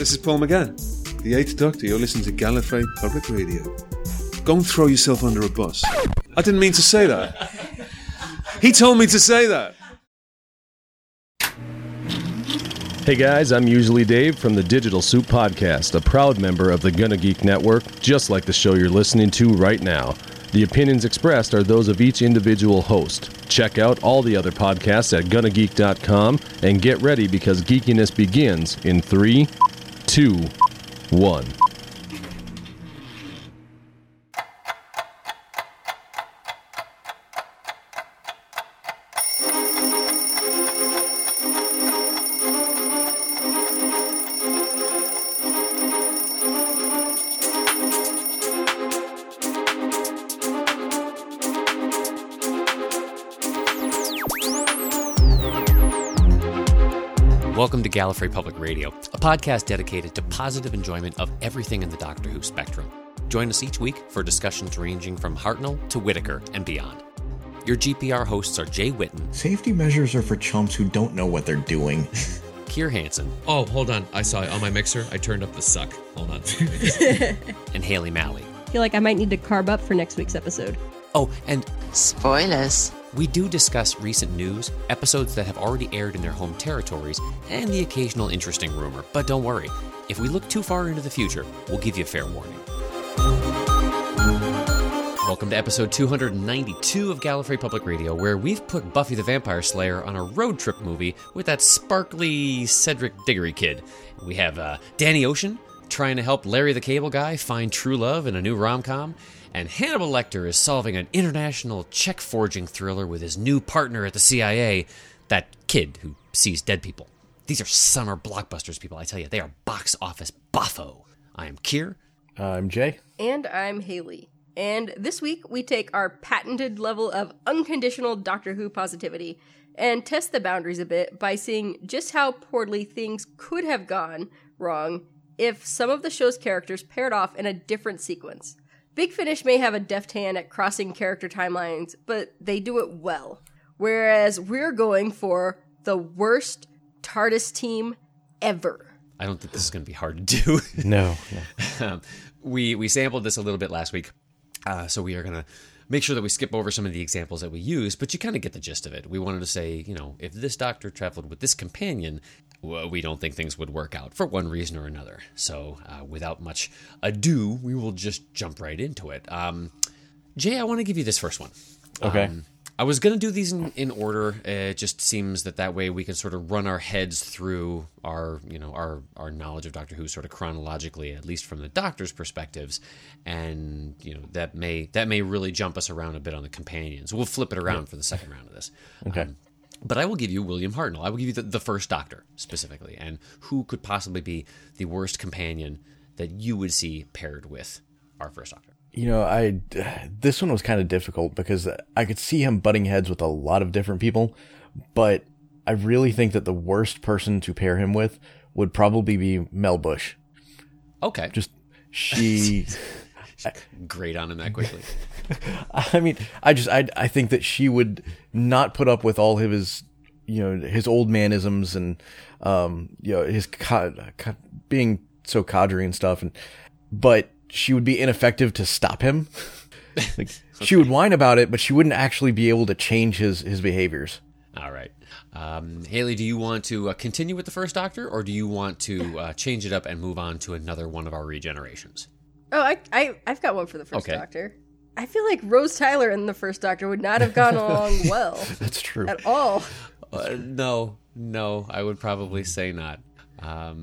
This is Paul McGann, the 8th Doctor. You're listening to Gallifrey Public Radio. Go and throw yourself under a bus. I didn't mean to say that. He told me to say that. Hey guys, I'm Usually Dave from the Digital Soup Podcast, a proud member of the Gonna Geek Network, just like the show you're listening to right now. The opinions expressed are those of each individual host. Check out all the other podcasts at GonnaGeek.com and get ready because geekiness begins in 3, 2, 1. Welcome to Gallifrey Public Radio, a podcast dedicated to positive enjoyment of everything in the Doctor Who spectrum. Join us each week for discussions ranging from Hartnell to Whittaker and beyond. Your GPR hosts are Jay Whitten. Safety measures are for chumps who don't know what they're doing. Kier Hansen. Oh, hold on. I saw it on my mixer. I turned up the suck. Hold on. And Haley Malley. I feel like I might need to carb up for next week's episode. Oh, and spoilers. We do discuss recent news, episodes that have already aired in their home territories, and the occasional interesting rumor. But don't worry, if we look too far into the future, we'll give you a fair warning. Welcome to episode 292 of Gallifrey Public Radio, where we've put Buffy the Vampire Slayer on a road trip movie with that sparkly Cedric Diggory kid. We have Danny Ocean trying to help Larry the Cable Guy find true love in a new rom-com, and Hannibal Lecter is solving an international check-forging thriller with his new partner at the CIA, that kid who sees dead people. These are summer blockbusters, people. I tell you, they are box office boffo. I am Kier. I'm Jay. And I'm Haley. And this week, we take our patented level of unconditional Doctor Who positivity and test the boundaries a bit by seeing just how poorly things could have gone wrong if some of the show's characters paired off in a different sequence. Big Finish may have a deft hand at crossing character timelines, but they do it well. Whereas we're going for the worst TARDIS team ever. I don't think this is going to be hard to do. No. We sampled this a little bit last week, so we are going to make sure that we skip over some of the examples that we use, but you kind of get the gist of it. We wanted to say, if this Doctor traveled with this companion, well, we don't think things would work out for one reason or another. So without much ado, we will just jump right into it. Jay, I want to give you this first one. Okay. I was going to do these in order. It just seems that way we can sort of run our heads through our knowledge of Doctor Who sort of chronologically, at least from the Doctor's perspectives, and that may really jump us around a bit on the companions. We'll flip it around for the second round of this. Okay. But I will give you William Hartnell. I will give you the first Doctor specifically, and who could possibly be the worst companion that you would see paired with our first Doctor. This one was kind of difficult because I could see him butting heads with a lot of different people, but I really think that the worst person to pair him with would probably be Mel Bush. Okay. She great on him that quickly. I mean, I think that she would not put up with all of his, his old manisms and, his being so cadre and stuff, but she would be ineffective to stop him. Okay. She would whine about it, but she wouldn't actually be able to change his behaviors. All right. Haley, do you want to continue with the first Doctor, or do you want to change it up and move on to another one of our regenerations? Oh, I've got one for the first Doctor. I feel like Rose Tyler in the first Doctor would not have gone along well. That's true. At all. No, I would probably say not. A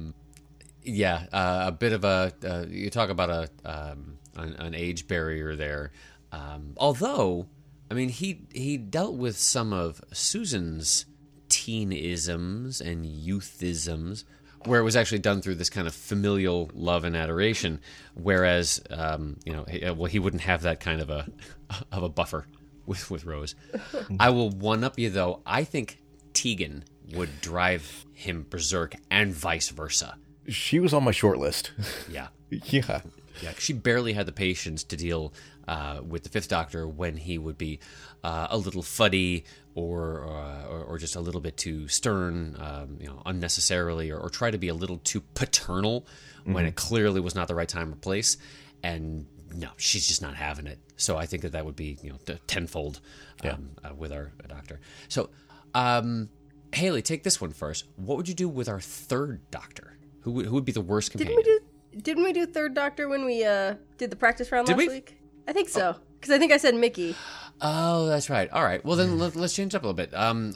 bit of a you talk about an age barrier there. Although, I mean, he dealt with some of Susan's teen-isms and youth-isms, where it was actually done through this kind of familial love and adoration, whereas he wouldn't have that kind of a buffer with Rose. I will one up you though. I think Tegan would drive him berserk, and vice versa. She was on my short list. Yeah. Yeah. Yeah, she barely had the patience to deal with the Fifth Doctor when he would be a little fuddy or just a little bit too stern, unnecessarily, or try to be a little too paternal when it clearly was not the right time or place. And no, she's just not having it. So I think that would be tenfold with our Doctor. So, Haley, take this one first. What would you do with our third Doctor? Who would be the worst companion? Didn't we do third Doctor when we did the practice round Did last we? week? I think so. Because I think I said Mickey. Oh, that's right. All right. Well, then let's change up a little bit.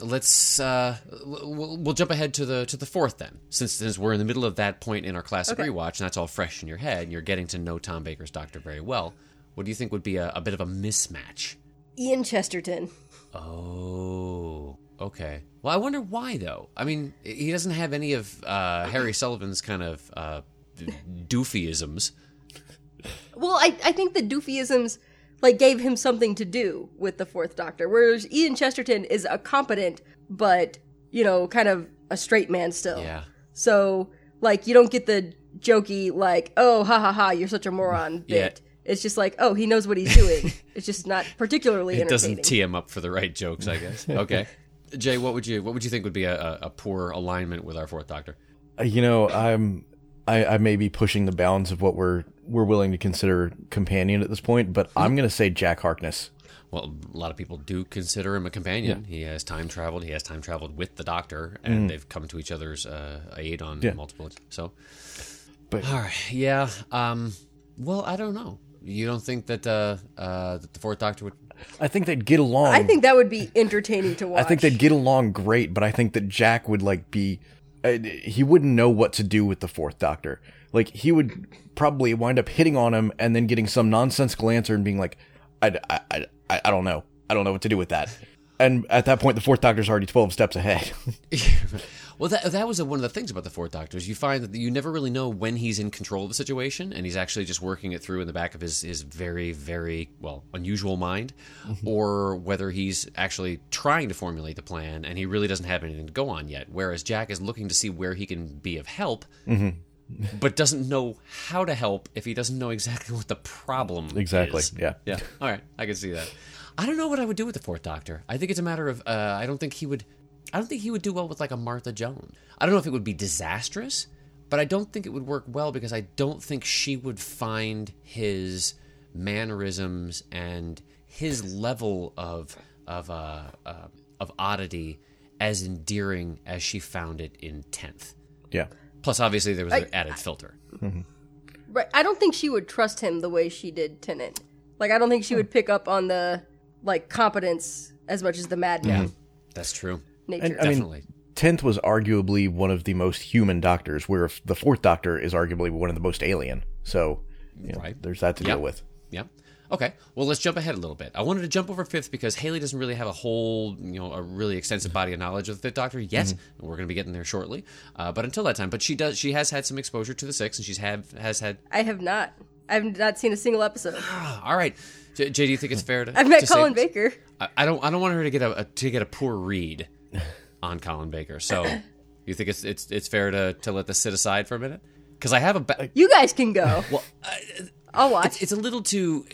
We'll jump ahead to the fourth then, since we're in the middle of that point in our classic rewatch, and that's all fresh in your head, and you're getting to know Tom Baker's Doctor very well. What do you think would be a bit of a mismatch? Ian Chesterton. Oh, okay. Well, I wonder why though. I mean, he doesn't have any of Harry Sullivan's kind of doofyisms. Well, I think the doofyisms gave him something to do with the fourth Doctor, whereas Ian Chesterton is a competent but kind of a straight man still. Yeah. So you don't get the jokey oh ha ha ha you're such a moron bit. Yeah. It's just he knows what he's doing. It's just not particularly It entertaining. doesn't tee him up for the right jokes, I guess. Okay. Jay, what would you think would be a poor alignment with our fourth Doctor? I may be pushing the bounds of what we're willing to consider companion at this point, but I'm going to say Jack Harkness. Well, a lot of people do consider him a companion. Yeah. He has time traveled. He has time traveled with the Doctor, and they've come to each other's aid on multiple. So, but all right, yeah. Well, I don't know. You don't think that the fourth Doctor would? I think they'd get along. I think that would be entertaining to watch. I think they'd get along great, but I think that Jack would be. He wouldn't know what to do with the fourth Doctor. He would probably wind up hitting on him and then getting some nonsensical answer and being like, I don't know. I don't know what to do with that. And at that point, the fourth Doctor's already 12 steps ahead. Well, that was one of the things about the fourth Doctor is you find that you never really know when he's in control of the situation and he's actually just working it through in the back of his very, very, unusual mind, or whether he's actually trying to formulate the plan and he really doesn't have anything to go on yet. Whereas Jack is looking to see where he can be of help, but doesn't know how to help if he doesn't know exactly what the problem is. Yeah. All right, I can see that. I don't know what I would do with the fourth Doctor. I think it's a matter of I don't think he would do well with a Martha Jones. I don't know if it would be disastrous, but I don't think it would work well because I don't think she would find his mannerisms and his level of oddity as endearing as she found it in 10th. Yeah. Plus, obviously, there was an added filter. Right. I don't think she would trust him the way she did Tennant. I don't think she would pick up on the competence as much as the madman. That's true. Nature. And, Definitely. 10th was arguably one of the most human Doctors, where the fourth Doctor is arguably one of the most alien. So, Right. there's that to deal with. Yeah. Okay. Well, let's jump ahead a little bit. I wanted to jump over fifth because Haley doesn't really have a whole, a really extensive body of knowledge of the Fifth Doctor yet. We're going to be getting there shortly. But until that time, she has had some exposure to the sixth, and has had. I have not. I've not seen a single episode. All right, Jay, do you think it's fair to? I've met to Colin say, Baker. I don't want her to get a poor read on Colin Baker. So, you think it's fair to let this sit aside for a minute? Because I have a. You guys can go. Well, I'll watch. it's a little too.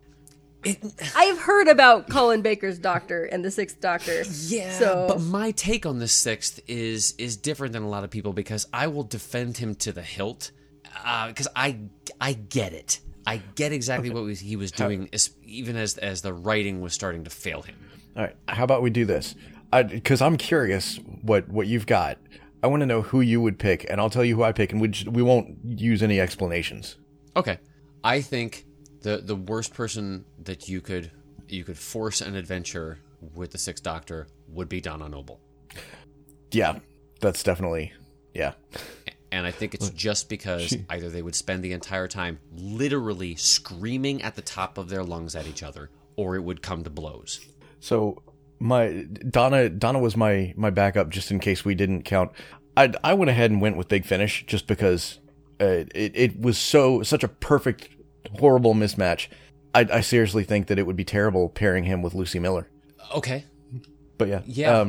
I've heard about Colin Baker's Doctor and the Sixth Doctor. Yeah, so. But my take on the sixth is different than a lot of people because I will defend him to the hilt because I get it. I get exactly what he was doing, even as the writing was starting to fail him. All right, how about we do this? Because I'm curious what you've got. I want to know who you would pick, and I'll tell you who I pick, and we won't use any explanations. Okay, I think the worst person that you could force an adventure with the Sixth Doctor would be Donna Noble. Yeah, that's definitely And I think it's just because either they would spend the entire time literally screaming at the top of their lungs at each other, or it would come to blows. So my Donna was my backup just in case we didn't count. I went ahead and went with Big Finish just because it was such a perfect, horrible mismatch. I seriously think that it would be terrible pairing him with Lucy Miller. Okay. But yeah. Yeah.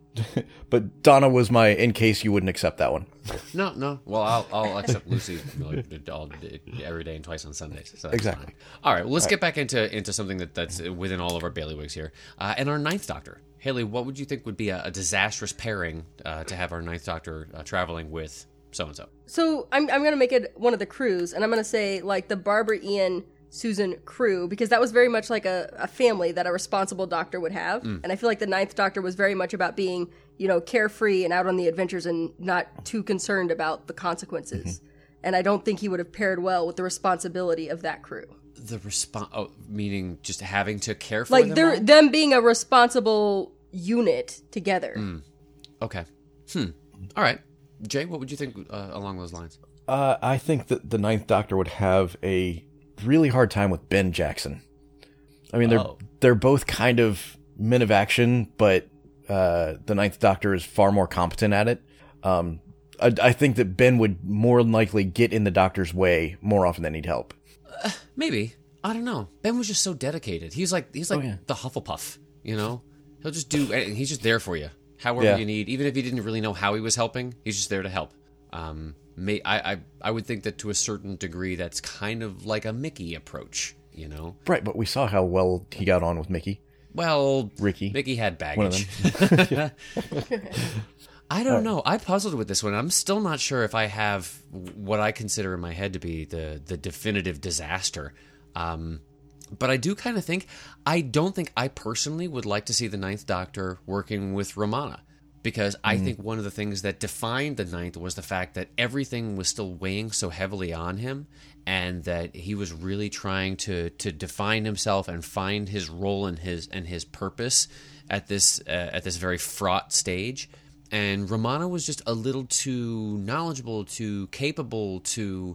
But Donna was my, in case you wouldn't accept that one. No. Well, I'll accept Lucy every day and twice on Sundays. So that's Exactly. fine. All right. Well, let's get back into something that's within all of our bailiwicks here. And our Ninth Doctor. Haley, what would you think would be a disastrous pairing to have our Ninth Doctor traveling with so-and-so? So I'm going to make it one of the crews, and I'm going to say, like, the Barbara, Ian, Susan crew, because that was very much like a family that a responsible doctor would have. And I feel like the Ninth Doctor was very much about being, carefree and out on the adventures and not too concerned about the consequences. And I don't think he would have paired well with the responsibility of that crew. Meaning just having to care for them? Them being a responsible unit together. Okay. All right. Jay, what would you think along those lines? I think that the Ninth Doctor would have a really hard time with Ben Jackson. I mean, they're both kind of men of action, but the Ninth Doctor is far more competent at it. I think that Ben would more than likely get in the Doctor's way more often than he'd help. Maybe. I don't know. Ben was just so dedicated. He's like the Hufflepuff, He'll just do, he's just there for you, however you need. Even if he didn't really know how he was helping, he's just there to help. I would think that to a certain degree, that's kind of like a Mickey approach, Right, but we saw how well he got on with Mickey. Well, Ricky. Mickey had One of baggage. them. I don't know. I puzzled with this one. I'm still not sure if I have what I consider in my head to be the definitive disaster. But I do kind of think, I don't think I personally would like to see the Ninth Doctor working with Romana. Because I think one of the things that defined the Ninth was the fact that everything was still weighing so heavily on him, and that he was really trying to define himself and find his role and his purpose at this very fraught stage. And Romana was just a little too knowledgeable, too capable, too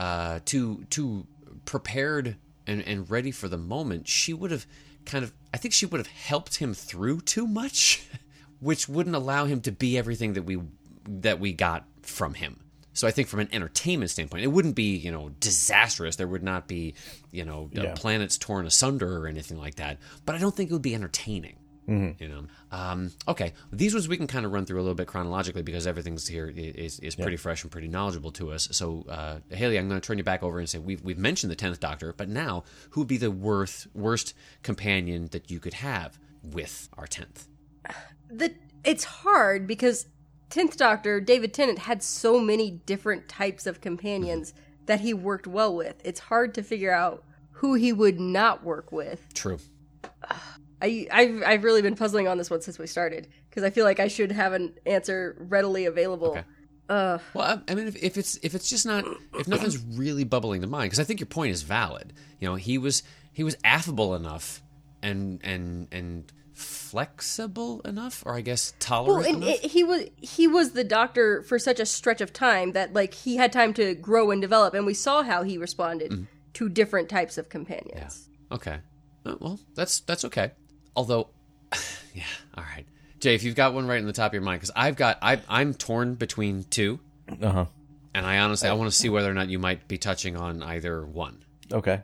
prepared and ready for the moment. She would have I think she would have helped him through too much, which wouldn't allow him to be everything that we got from him. So I think from an entertainment standpoint, it wouldn't be, disastrous. There would not be, planets torn asunder or anything like that. But I don't think it would be entertaining. Okay, these ones we can kind of run through a little bit chronologically because everything's here is pretty fresh and pretty knowledgeable to us. So, Haley, I'm going to turn you back over and say we've mentioned the 10th Doctor, but now who would be the worst companion that you could have with our 10th? It's hard because 10th Doctor, David Tennant, had so many different types of companions that he worked well with. It's hard to figure out who he would not work with. True. I've really been puzzling on this one since we started because I feel like I should have an answer readily available. Okay. Well, I mean, if it's just not, if nothing's really bubbling to mind, because I think your point is valid. He was affable enough and flexible enough, or I guess tolerant enough. He was the Doctor for such a stretch of time that he had time to grow and develop, and we saw how he responded to different types of companions. Yeah. Okay. Well, that's okay. Although, yeah, all right, Jay, if you've got one right in the top of your mind, because I'm torn between two, and I honestly I want to see whether or not you might be touching on either one. Okay.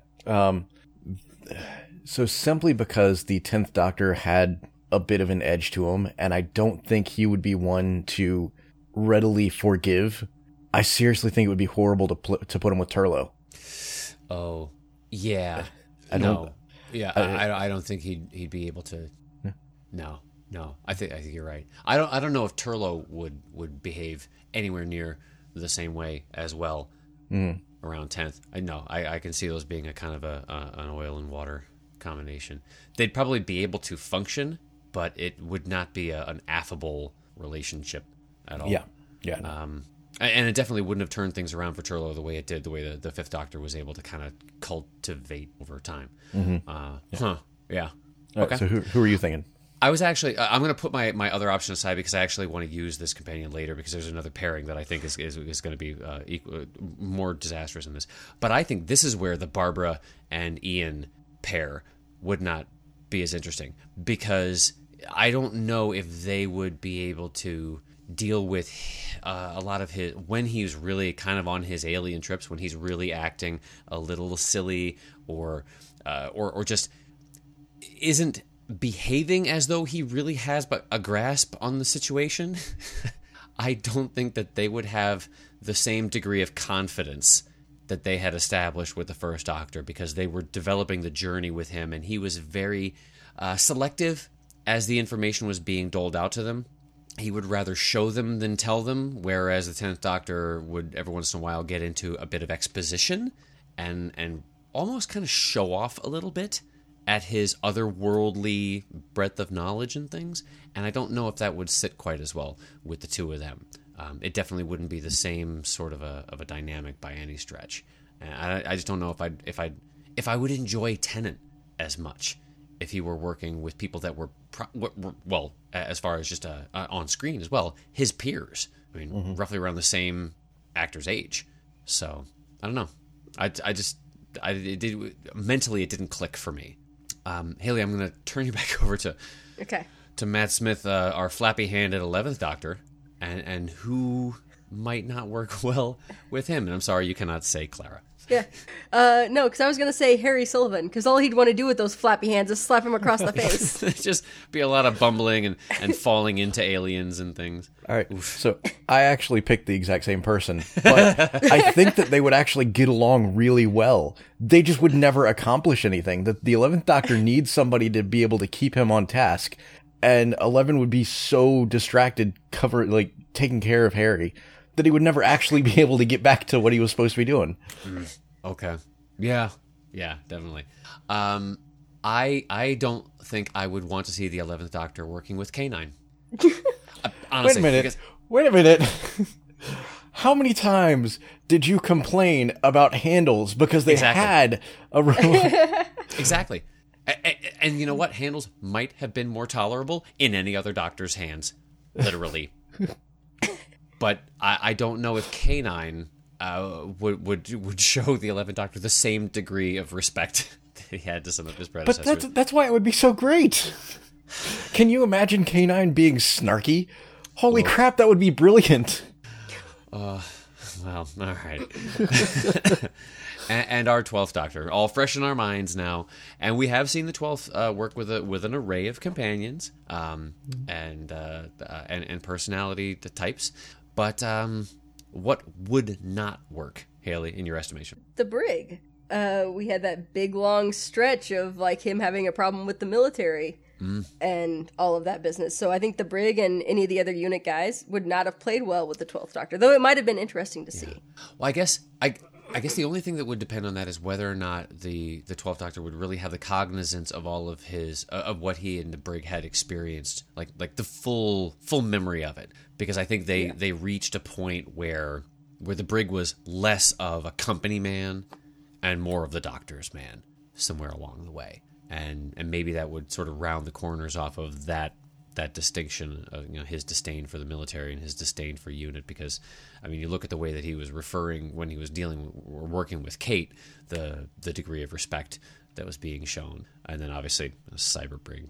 So simply because the 10th Doctor had a bit of an edge to him, and I don't think he would be one to readily forgive, I seriously think it would be horrible to put him with Turlough. Oh, yeah. I don't think he'd be able to. No. I think you're right. I don't know if Turlough would behave anywhere near the same way as well around 10th. I can see those being a kind of an oil and water combination. They'd probably be able to function, but it would not be an affable relationship at all. Yeah. And it definitely wouldn't have turned things around for Turlough the way it did, the way the Fifth Doctor was able to kind of cultivate over time. Yeah. Okay. Right, so who are you thinking? I was actually, I'm going to put my other option aside because I actually want to use this companion later because there's another pairing that I think is going to be more disastrous in this. But I think this is where the Barbara and Ian pair would not be as interesting because I don't know if they would be able to deal with a lot of his, when he's really kind of on his alien trips, when he's really acting a little silly or just isn't behaving as though he really has a grasp on the situation, I don't think that they would have the same degree of confidence that they had established with the first Doctor, because they were developing the journey with him, and he was very selective as the information was being doled out to them. He would rather show them than tell them, whereas the 10th Doctor would every once in a while get into a bit of exposition and almost kind of show off a little bit at his otherworldly breadth of knowledge and things. And I don't know if that would sit quite as well with the two of them. It definitely wouldn't be the same sort of a dynamic by any stretch. And I just don't know if I would enjoy Tennant as much if he were working with people that were well, as far as just on screen as well, his peers. I mean, roughly around the same actor's age. So I don't know. Mentally it didn't click for me. Haley, I'm going to turn you back over to Matt Smith, our flappy-handed 11th Doctor, and who might not work well with him. And I'm sorry you cannot say Clara. Yeah. No, because I was going to say Harry Sullivan, because all he'd want to do with those flappy hands is slap him across the face. Just be a lot of bumbling and falling into aliens and things. All right. So I actually picked the exact same person, but I think that they would actually get along really well. They just would never accomplish anything. The 11th Doctor needs somebody to be able to keep him on task, and 11 would be so distracted taking care of Harry that he would never actually be able to get back to what he was supposed to be doing. Okay. Yeah, definitely. I don't think I would want to see the 11th Doctor working with K9. Honestly, Wait a minute. How many times did you complain about handles because they had a remote? Exactly. And you know what? Handles might have been more tolerable in any other Doctor's hands, literally. But I don't know if K9 would show the 11th Doctor the same degree of respect that he had to some of his predecessors. But that's why it would be so great. Can you imagine K9 being snarky? Holy crap, that would be brilliant. Well, all right. and our 12th Doctor, all fresh in our minds now. And we have seen the 12th work with an array of companions and personality types. But what would not work, Haley, in your estimation? The Brig. We had that big, long stretch of him having a problem with the military and all of that business. So I think the Brig and any of the other unit guys would not have played well with the 12th Doctor, though it might have been interesting to see. Well, I guess the only thing that would depend on that is whether or not the 12th Doctor would really have the cognizance of all of his of what he and the Brig had experienced, like the full memory of it. Because I think they reached a point where the Brig was less of a company man and more of the Doctor's man somewhere along the way, and maybe that would sort of round the corners off of that distinction of his disdain for the military and his disdain for unit. Because I mean, you look at the way that he was referring when he was working with Kate, the degree of respect that was being shown, and then obviously Cyber Brig.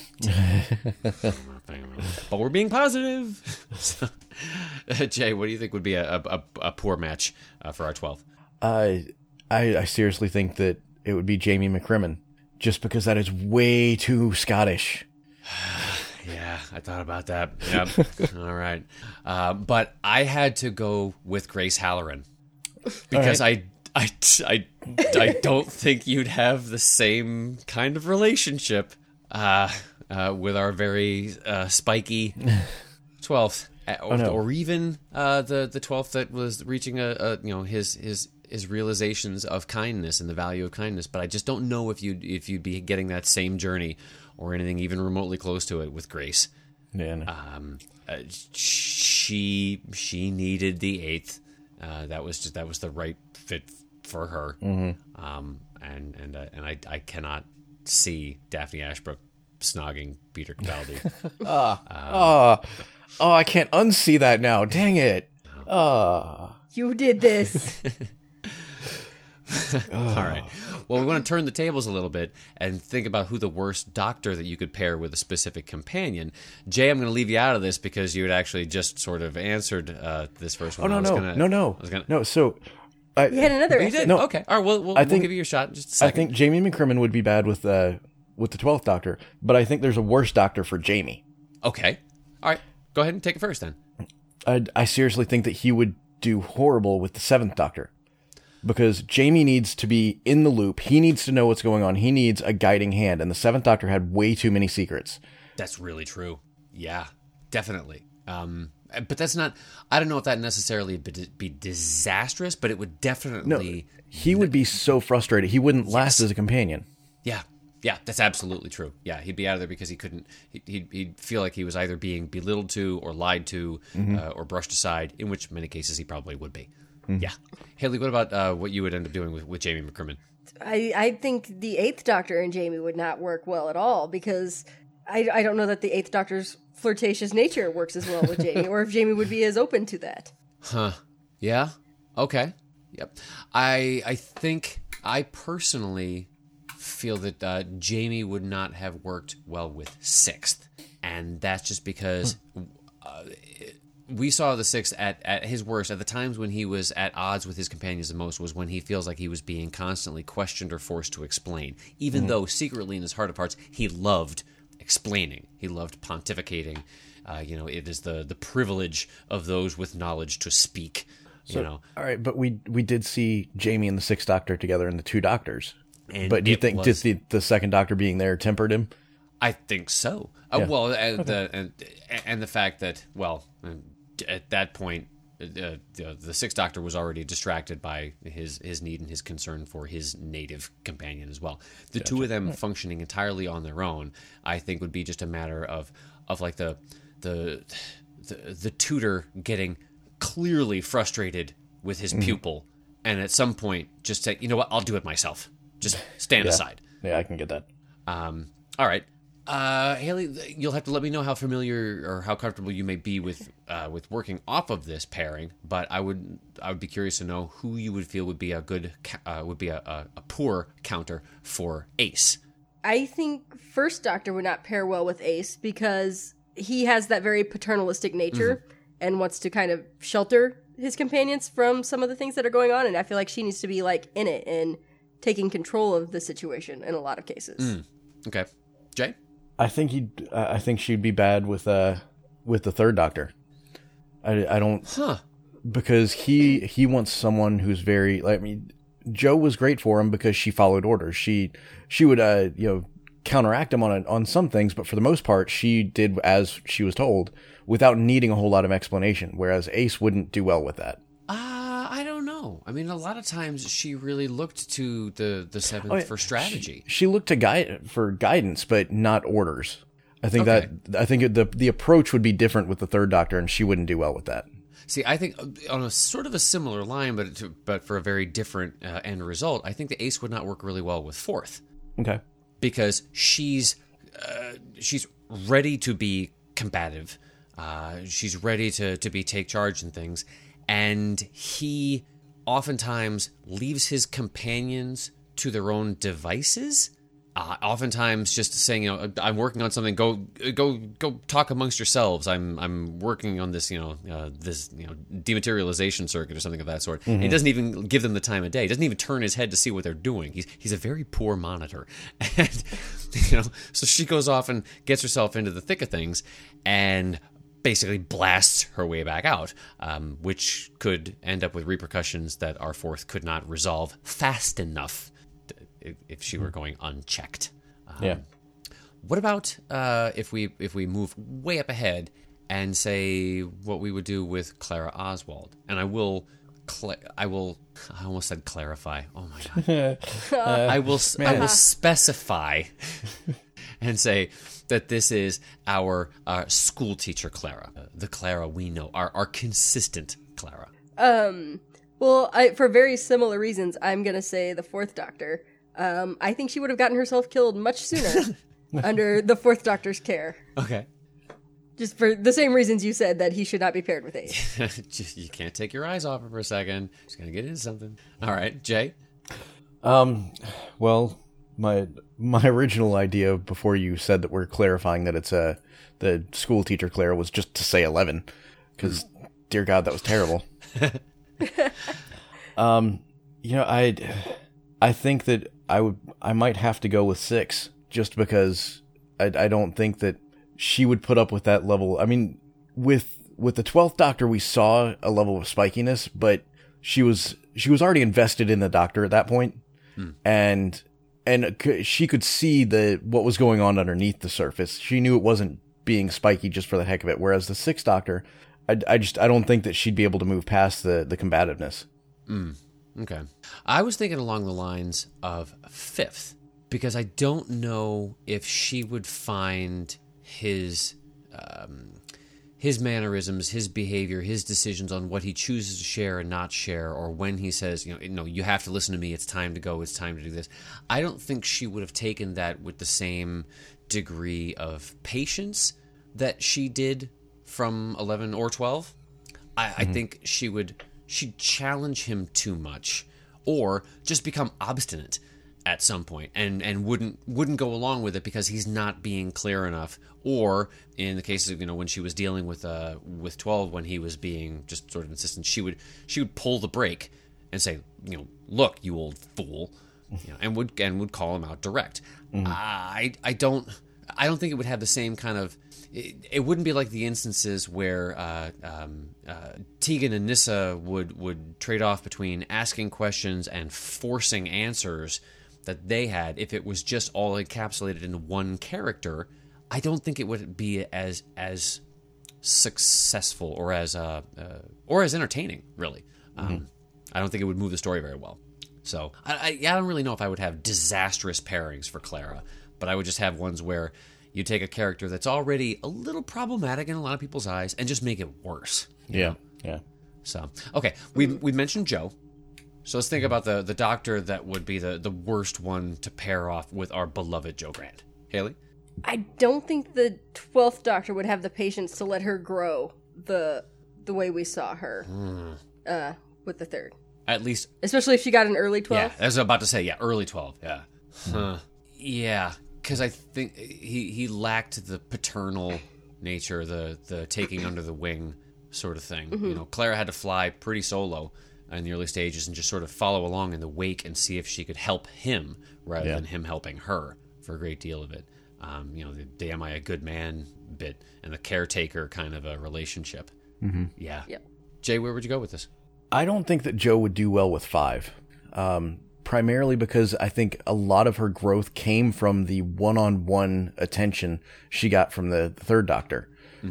But we're being positive. So, Jay, what do you think would be a poor match for our 12th? I seriously think that it would be Jamie McCrimmon, just because that is way too Scottish. Yeah, I thought about that. Yep. All right. But I had to go with Grace Halloran because I don't think you'd have the same kind of relationship with our very spiky 12th, or even the 12th that was reaching his realizations of kindness and the value of kindness. But I just don't know if you'd be getting that same journey or anything even remotely close to it with Grace. Yeah. No. She needed the 8th. That was the right fit for her. Mm-hmm. And I cannot see Daphne Ashbrook snogging Peter Capaldi. I can't unsee that now. Dang it. You did this. All right. Well, we want to turn the tables a little bit and think about who the worst Doctor that you could pair with a specific companion. Jay, I'm going to leave you out of this because you had actually just sort of answered this first one. No. So you had another. You did? No. Okay. All right. We'll give you a shot in just a second. I think Jamie McCrimmon would be bad with with the 12th Doctor, but I think there's a worse Doctor for Jamie. Okay. All right. Go ahead and take it first then. I seriously think that he would do horrible with the 7th Doctor. Because Jamie needs to be in the loop. He needs to know what's going on. He needs a guiding hand. And the 7th Doctor had way too many secrets. That's really true. Yeah, definitely. But that's not... I don't know if that necessarily be disastrous, but it would definitely... No, he would be so frustrated. He wouldn't last as a companion. Yeah. Yeah, that's absolutely true. Yeah, he'd be out of there because he couldn't... He'd feel like he was either being belittled to or lied to or brushed aside, in which many cases he probably would be. Yeah. Haley, what about what you would end up doing with Jamie McCrimmon? I think the 8th Doctor and Jamie would not work well at all, because I don't know that the 8th Doctor's flirtatious nature works as well with Jamie, or if Jamie would be as open to that. Huh. Yeah? Okay. Yep. I think I personally feel that Jamie would not have worked well with 6th. And that's just because... we saw the 6th at his worst, at the times when he was at odds with his companions the most, was when he feels like he was being constantly questioned or forced to explain. Even though secretly in his heart of hearts, he loved explaining. He loved pontificating. It is the privilege of those with knowledge to speak. All right, but we did see Jamie and the 6th Doctor together in the 2 Doctors. And but do you think just the 2nd Doctor being there tempered him? I think so. Yeah. And the fact that, at that point, the 6th Doctor was already distracted by his need and his concern for his native companion as well. The two of them functioning entirely on their own, I think, would be just a matter of like the tutor getting clearly frustrated with his pupil, and at some point just say, you know what, I'll do it myself. Just stand aside. Yeah, I can get that. All right. Haley, you'll have to let me know how familiar or how comfortable you may be with working off of this pairing. But I would be curious to know who you would feel would be a good a poor counter for Ace. I think 1st Doctor would not pair well with Ace because he has that very paternalistic nature and wants to kind of shelter his companions from some of the things that are going on. And I feel like she needs to be like in it and taking control of the situation in a lot of cases. Okay, Jay. I think she'd be bad with the 3rd Doctor. I don't, because he wants someone who's very, Jo was great for him because she followed orders. She would counteract him on some things, but for the most part she did as she was told without needing a whole lot of explanation. Whereas Ace wouldn't do well with that. I don't know. I mean, a lot of times she really looked to the 7th for strategy. She looked to for guidance, but not orders. I think the approach would be different with the 3rd Doctor, and she wouldn't do well with that. See, I think on a sort of a similar line, but for a very different end result, I think the Ace would not work really well with 4th. Okay. Because she's ready to be combative. She's ready to take charge and things. And he oftentimes leaves his companions to their own devices. Oftentimes, just saying, I'm working on something. Go talk amongst yourselves. I'm working on this, this dematerialization circuit or something of that sort. And he doesn't even give them the time of day. He doesn't even turn his head to see what they're doing. He's a very poor monitor, and so she goes off and gets herself into the thick of things, and basically blasts her way back out, which could end up with repercussions that our 4th could not resolve fast enough if she were going unchecked. What about if we move way up ahead and say what we would do with Clara Oswald? And I almost said clarify. Oh my god! I will specify and say that this is our school teacher Clara, the Clara we know, our consistent Clara. Well, for very similar reasons, I'm gonna say the 4th Doctor. I think she would have gotten herself killed much sooner under the 4th Doctor's care. Okay. Just for the same reasons you said that he should not be paired with Ace. You can't take your eyes off her for a second. She's gonna get into something. All right, Jay. Well, my original idea before you said that we're clarifying that it's the school teacher Clara was just to say 11, because dear God, that was terrible. I think that I might have to go with 6, just because I don't think that she would put up with that level. I mean, with the 12th Doctor, we saw a level of spikiness, but she was already invested in the Doctor at that point, and she could see what was going on underneath the surface. She knew it wasn't being spiky just for the heck of it. Whereas the 6th Doctor, I don't think that she'd be able to move past the combativeness. Okay. I was thinking along the lines of 5th, because I don't know if she would find his mannerisms, his behavior, his decisions on what he chooses to share and not share, or when he says, you have to listen to me, it's time to go, it's time to do this. I don't think she would have taken that with the same degree of patience that she did from 11 or 12. I think she'd challenge him too much, or just become obstinate at some point and wouldn't go along with it because he's not being clear enough. Or in the case of when she was dealing with 12, when he was being just sort of insistent, she would pull the brake and say, look, you old fool, and would call him out direct. I don't think it would have the same kind of. It wouldn't be like the instances where Tegan and Nyssa would trade off between asking questions and forcing answers that they had. If it was just all encapsulated in one character, I don't think it would be as successful or as entertaining, really. I don't think it would move the story very well. So I don't really know if I would have disastrous pairings for Clara, but I would just have ones where you take a character that's already a little problematic in a lot of people's eyes and just make it worse. Yeah. So, okay, we mentioned Jo. So let's think about the Doctor that would be the worst one to pair off with our beloved Jo Grant. Haley? I don't think the 12th Doctor would have the patience to let her grow the way we saw her with the 3rd. At least... Especially if she got an early 12. Yeah, I was about to say, early 12, yeah. Yeah, because I think he lacked the paternal nature, the taking under the wing sort of thing. Clara had to fly pretty solo in the early stages and just sort of follow along in the wake and see if she could help him rather than him helping her for a great deal of it. The am I a good man bit and the caretaker kind of a relationship. Yeah. Yep. Jay, where would you go with this? I don't think that Jo would do well with 5. Primarily because I think a lot of her growth came from the one-on-one attention she got from the 3rd Doctor.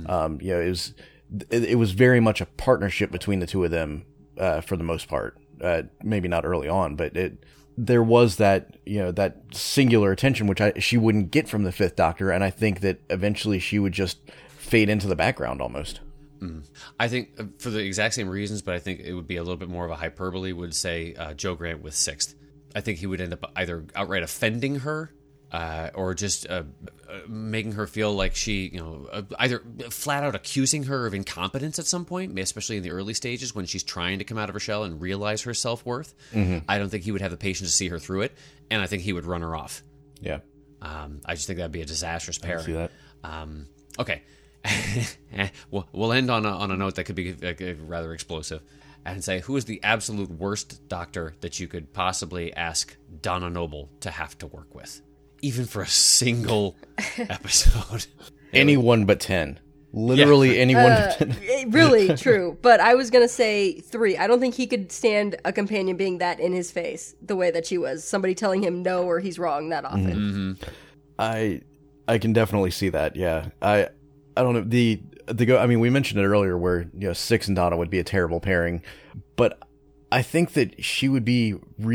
It was very much a partnership between the two of them for the most part. Maybe not early on, but there was that that singular attention which she wouldn't get from the 5th Doctor, and I think that eventually she would just fade into the background almost. I think for the exact same reasons, but I think it would be a little bit more of a hyperbole, would say Jo Grant with 6th. I think he would end up either outright offending her or just making her feel like she, either flat out accusing her of incompetence at some point, especially in the early stages when she's trying to come out of her shell and realize her self-worth. I don't think he would have the patience to see her through it, and I think he would run her off. Yeah. I just think that'd be a disastrous pairing. I see that. Okay. We'll end on a note that could be rather explosive and say, who is the absolute worst Doctor that you could possibly ask Donna Noble to have to work with, even for a single episode? Anyone but 10. Literally anyone but 10. Really true. But I was going to say 3. I don't think he could stand a companion being that in his face the way that she was. Somebody telling him no or he's wrong that often. I can definitely see that, yeah. I don't know, I mean, we mentioned it earlier where 6 and Donna would be a terrible pairing, but I think that she would be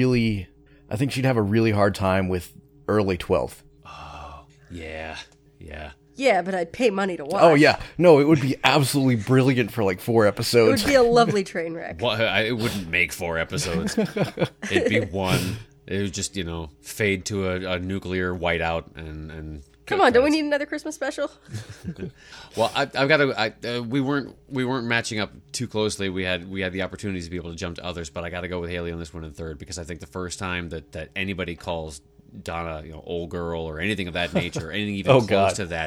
I think she'd have a really hard time with early 12th. Oh, yeah. Yeah, but I'd pay money to watch. Oh, yeah. No, it would be absolutely brilliant for like 4 episodes. It would be a lovely train wreck. Well, it wouldn't make 4 episodes. It'd be 1. It would just, fade to a nuclear whiteout and come on, don't we need another Christmas special? Well, I've got to. We weren't matching up too closely. We had the opportunities to be able to jump to others, but I got to go with Haley on this one in 3rd because I think the first time that anybody calls Donna, old girl or anything of that nature, anything even close to that.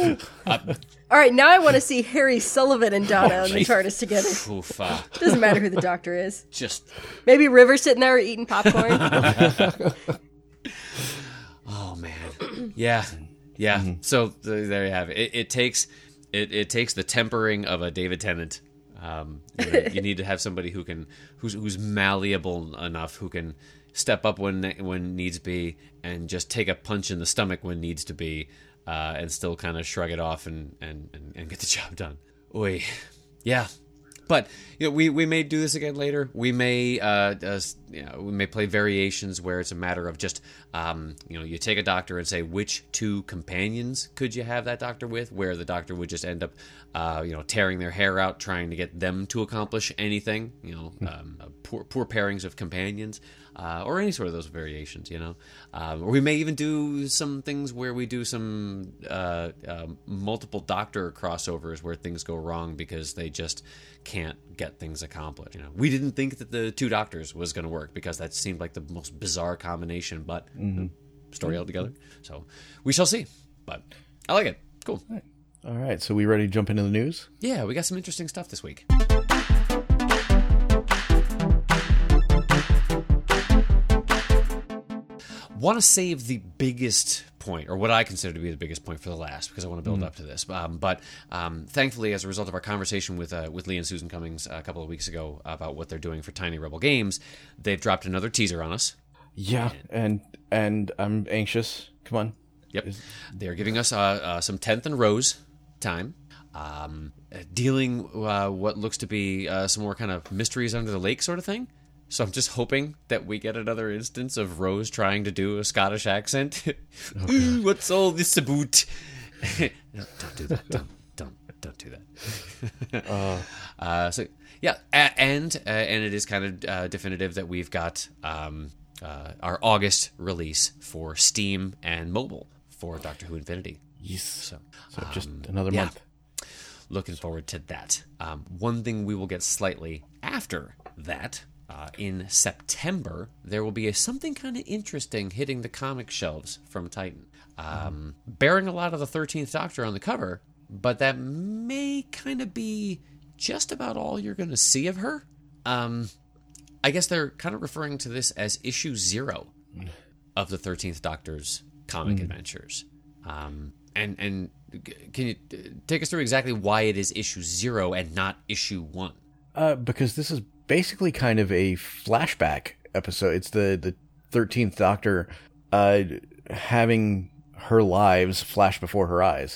All right, now I want to see Harry Sullivan and Donna on the TARDIS together. Oof, doesn't matter who the Doctor is. Just maybe River sitting there eating popcorn. Oh man. Yeah. So there you have it. It takes the tempering of a David Tennant. You need to have somebody who's malleable enough, who can step up when needs be, and just take a punch in the stomach when needs to be, and still kind of shrug it off and get the job done. Oy. Yeah. But we may do this again later. We may play variations where it's a matter of just you take a doctor and say, which two companions could you have that doctor with? Where the doctor would just end up tearing their hair out trying to get them to accomplish anything. Poor pairings of companions, or any sort of those variations. Or we may even do some things where we do some multiple doctor crossovers where things go wrong because they just can't get things accomplished. We didn't think that the two doctors was going to work because that seemed like the most bizarre combination, but story altogether. So we shall see. But I like it. Cool. All right. So we ready to jump into the news? Yeah, we got some interesting stuff this week. Want to save the biggest point, or what I consider to be the biggest point, for the last, because I want to build up to this. But thankfully, as a result of our conversation with Lee and Susan Cummings a couple of weeks ago about what they're doing for Tiny Rebel Games, they've dropped another teaser on us. Yeah, and I'm anxious. Come on. Yep, they're giving us some 10th and Rose time, dealing what looks to be some more kind of mysteries under the lake sort of thing. So I'm just hoping that we get another instance of Rose trying to do a Scottish accent. Ooh, what's all this about? No, don't do that. Don't do that. So yeah, and it is kind of definitive that we've got our August release for Steam and mobile for Doctor Who Infinity. Yes. So just another month. Looking forward to that. One thing we will get slightly after that. In September, there will be something kind of interesting hitting the comic shelves from Titan. Bearing a lot of the 13th Doctor on the cover, but that may kind of be just about all you're going to see of her. I guess they're kind of referring to this as issue 0 of the 13th Doctor's comic adventures. And can you take us through exactly why it is issue 0 and not issue 1? Because this is basically kind of a flashback episode. It's the 13th Doctor having her lives flash before her eyes.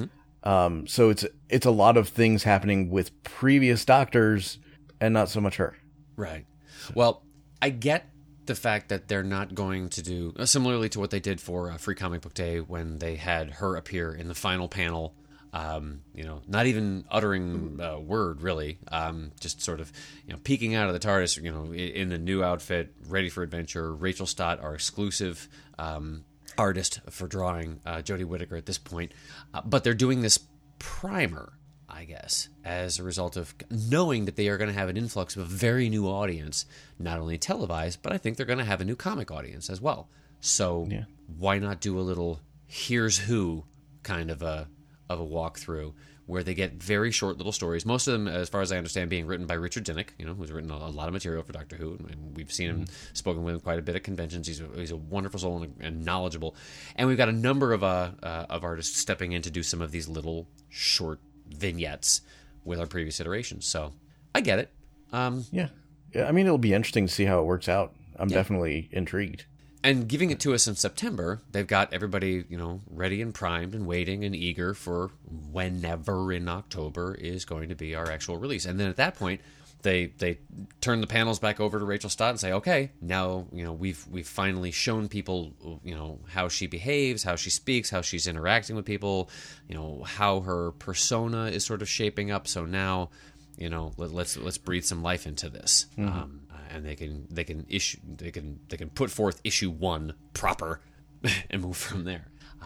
So it's a lot of things happening with previous Doctors and not so much her. Right. Well, I get the fact that they're not going to do similarly to what they did for Free Comic Book Day when they had her appear in the final panel. Not even uttering a word, really, just sort of, peeking out of the TARDIS, in the new outfit, ready for adventure. Rachel Stott, our exclusive artist for drawing Jodie Whittaker at this point. But they're doing this primer, I guess, as a result of knowing that they are going to have an influx of a very new audience, not only televised, but I think they're going to have a new comic audience as well. So why not do a little Here's Who kind of a walkthrough where they get very short little stories. Most of them, as far as I understand, being written by Richard Dinnick, who's written a lot of material for Doctor Who, and we've seen him, spoken with him quite a bit at conventions. He's a wonderful soul and knowledgeable. And we've got a number of artists stepping in to do some of these little short vignettes with our previous iterations. So I get it. Yeah. I mean, it'll be interesting to see how it works out. I'm definitely intrigued. And giving it to us in September, they've got everybody, ready and primed and waiting and eager for whenever in October is going to be our actual release. And then at that point, they turn the panels back over to Rachel Stott and say, okay, now, we've finally shown people, how she behaves, how she speaks, how she's interacting with people, how her persona is sort of shaping up. So now, let's breathe some life into this. And they can put forth issue 1 proper and move from there.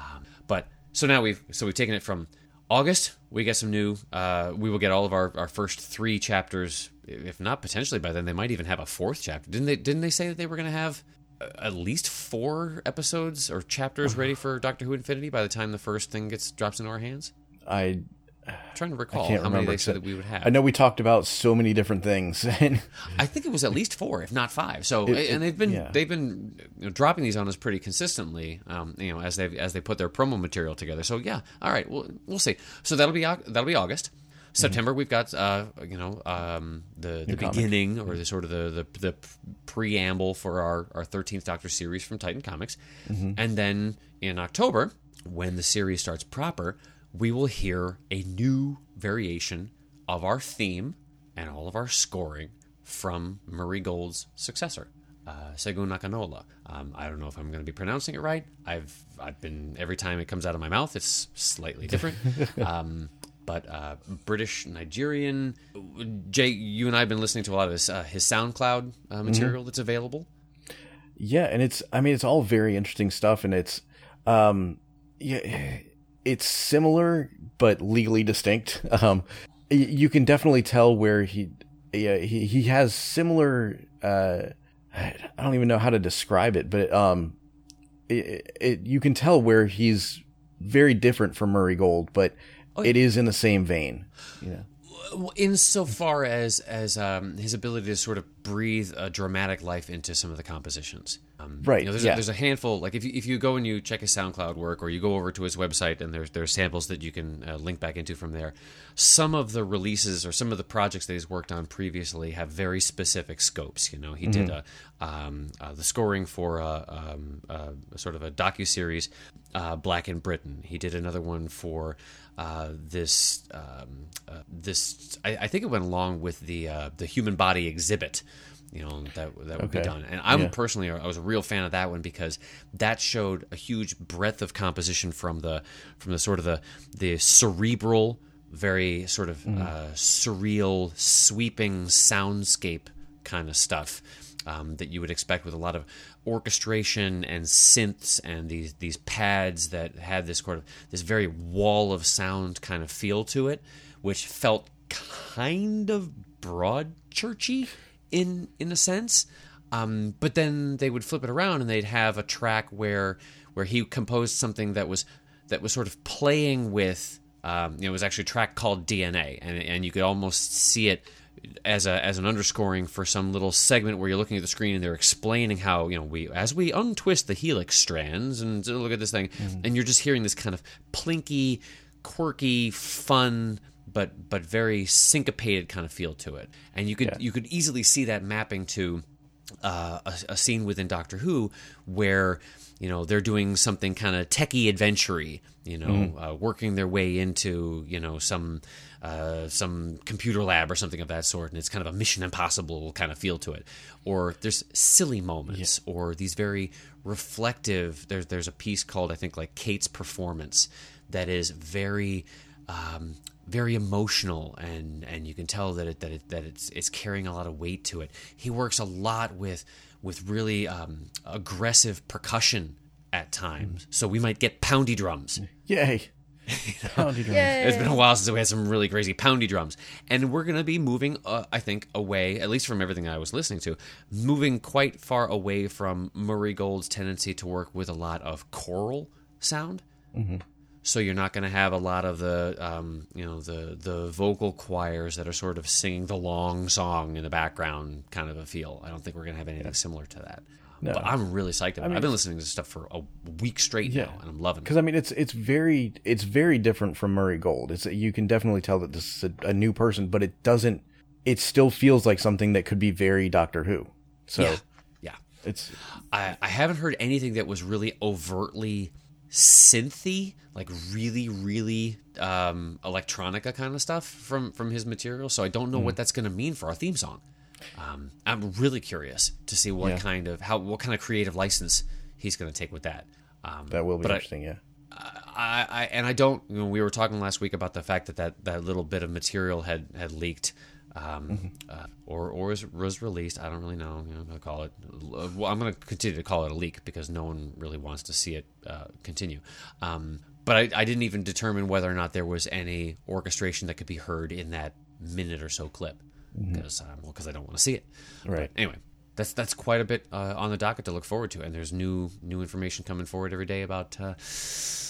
So now we've taken it from August. We get some new. We will get all of our first 3 chapters. If not potentially by then, they might even have a 4th chapter. Didn't they say that they were going to have at least 4 episodes or chapters ready for Doctor Who Infinity by the time the first thing drops into our hands? I trying to recall I can't how many remember. they said that we would have. I know we talked about so many different things. And I think it was at least 4, if not 5. So, and they've been dropping these on us pretty consistently, as they put their promo material together. So yeah, all right, we'll see. So that'll be August. September, we've got the beginning, or the sort of the preamble for our 13th Doctor series from Titan Comics, and then in October, when the series starts proper, we will hear a new variation of our theme and all of our scoring from Murray Gold's successor, Segun Nakanola. I don't know if I'm going to be pronouncing it right. I've been, every time it comes out of my mouth, it's slightly different. But British Nigerian. Jay, you and I have been listening to a lot of his SoundCloud material that's available. yeah, and it's all very interesting stuff, and it's it's similar but legally distinct. You can definitely tell where he has similar. I don't even know how to describe it, but you can tell where he's very different from Murray Gold, but it is in the same vein. Insofar as his ability to sort of breathe a dramatic life into some of the compositions. Right. There's a handful. Like if you go and you check his SoundCloud work, or you go over to his website, and there's samples that you can link back into from there. Some of the releases or some of the projects that he's worked on previously have very specific scopes. He did the scoring for sort of a docuseries, Black in Britain. He did another one for this. I think it went along with the human body exhibit. That would be done. And I was a real fan of that one, because that showed a huge breadth of composition from the sort of the cerebral, very sort of surreal, sweeping soundscape kind of stuff that you would expect with a lot of orchestration and synths and these pads that had this very wall of sound kind of feel to it, which felt kind of Broadchurchy in a sense. But then they would flip it around, and they'd have a track where he composed something that was sort of playing with. It was actually a track called DNA, and you could almost see it as an underscoring for some little segment where you're looking at the screen and they're explaining how as we untwist the helix strands and look at this thing, and you're just hearing this kind of plinky, quirky, fun, but very syncopated kind of feel to it, and you could easily see that mapping to a scene within Doctor Who where they're doing something kind of techie adventure-y, working their way into some computer lab or something of that sort, and it's kind of a Mission Impossible kind of feel to it. Or there's silly moments, or these very reflective. There's a piece called, I think, like Kate's Performance, that is very very emotional, and you can tell that it's carrying a lot of weight to it. He works a lot with really aggressive percussion at times, so we might get poundy drums. Yay! Poundy drums. Yay. It's been a while since we had some really crazy poundy drums, and we're going to be moving, I think, away, at least from everything I was listening to, moving quite far away from Murray Gold's tendency to work with a lot of choral sound. Mm-hmm. So you're not going to have a lot of the vocal choirs that are sort of singing the long song in the background kind of a feel. I don't think we're going to have anything similar to that. No. But I'm really psyched about it. I've been listening to this stuff for a week straight now, and I'm loving it. Because it's very different from Murray Gold. You can definitely tell that this is a new person, but it doesn't. It still feels like something that could be very Doctor Who. So yeah. I haven't heard anything that was really overtly synthy, like really, really electronica kind of stuff from his material. So I don't know what that's going to mean for our theme song. I'm really curious to see what kind of creative license he's going to take with that. That will be interesting. I don't. We were talking last week about the fact that little bit of material had leaked, or was released. I don't really know. I'll call it. Well, I'm going to continue to call it a leak because no one really wants to see it continue. But I didn't even determine whether or not there was any orchestration that could be heard in that minute or so clip. Because I don't want to see it. Right. But anyway, that's quite a bit on the docket to look forward to, and there's new information coming forward every day about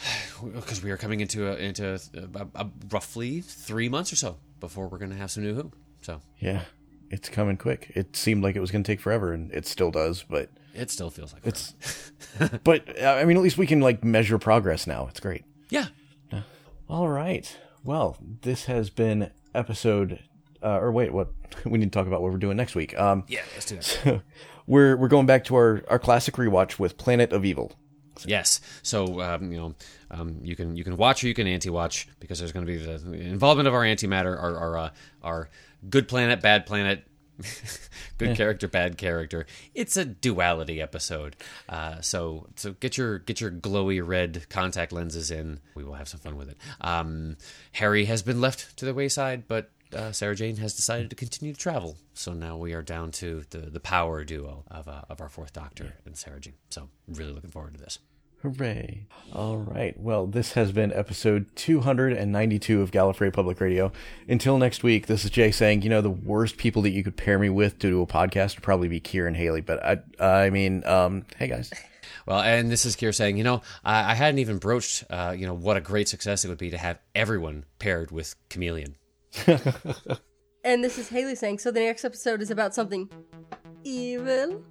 because we are coming into roughly 3 months or so before we're going to have some new Who. So Yeah, it's coming quick. It seemed like it was going to take forever, and it still does, but it still feels like it's. But I mean, at least we can like measure progress now. It's great. yeah. All right. Well, this has been episode. Or wait, what? We need to talk about what we're doing next week. Yeah, let's do that. So we're going back to our classic rewatch with Planet of Evil. Yes. So you can watch or you can anti-watch, because there's going to be the involvement of our antimatter, our good planet, bad planet, good character, bad character. It's a duality episode. So get your glowy red contact lenses in. We will have some fun with it. Harry has been left to the wayside, but Sarah Jane has decided to continue to travel. So now we are down to the power duo of our fourth Doctor and Sarah Jane. So really looking forward to this. Hooray. All right. Well, this has been episode 292 of Gallifrey Public Radio. Until next week, this is Jay saying, the worst people that you could pair me with to do a podcast would probably be Keir and Haley. But I mean, hey guys. Well, and this is Keir saying, I hadn't even broached, what a great success it would be to have everyone paired with Chameleon. And this is Haley saying, so the next episode is about something evil?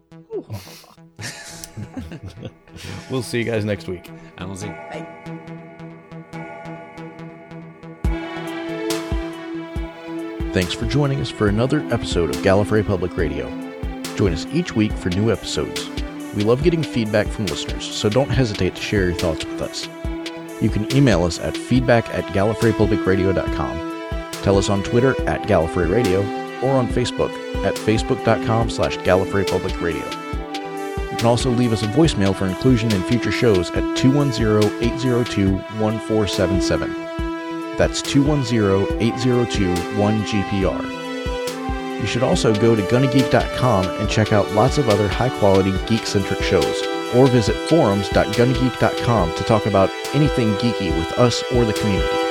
We'll see you guys next week. And we'll see. Bye. Thanks for joining us for another episode of Gallifrey Public Radio. Join us each week for new episodes. We love getting feedback from listeners, so don't hesitate to share your thoughts with us. You can email us at feedback@gallifreypublicradio.com. Tell us on Twitter @GallifreyRadio or on Facebook at facebook.com/GallifreyPublicRadio. You can also leave us a voicemail for inclusion in future shows at 210-802-1477. That's 210-802-1GPR. You should also go to gonnageek.com and check out lots of other high-quality geek-centric shows, or visit forums.gonnageek.com to talk about anything geeky with us or the community.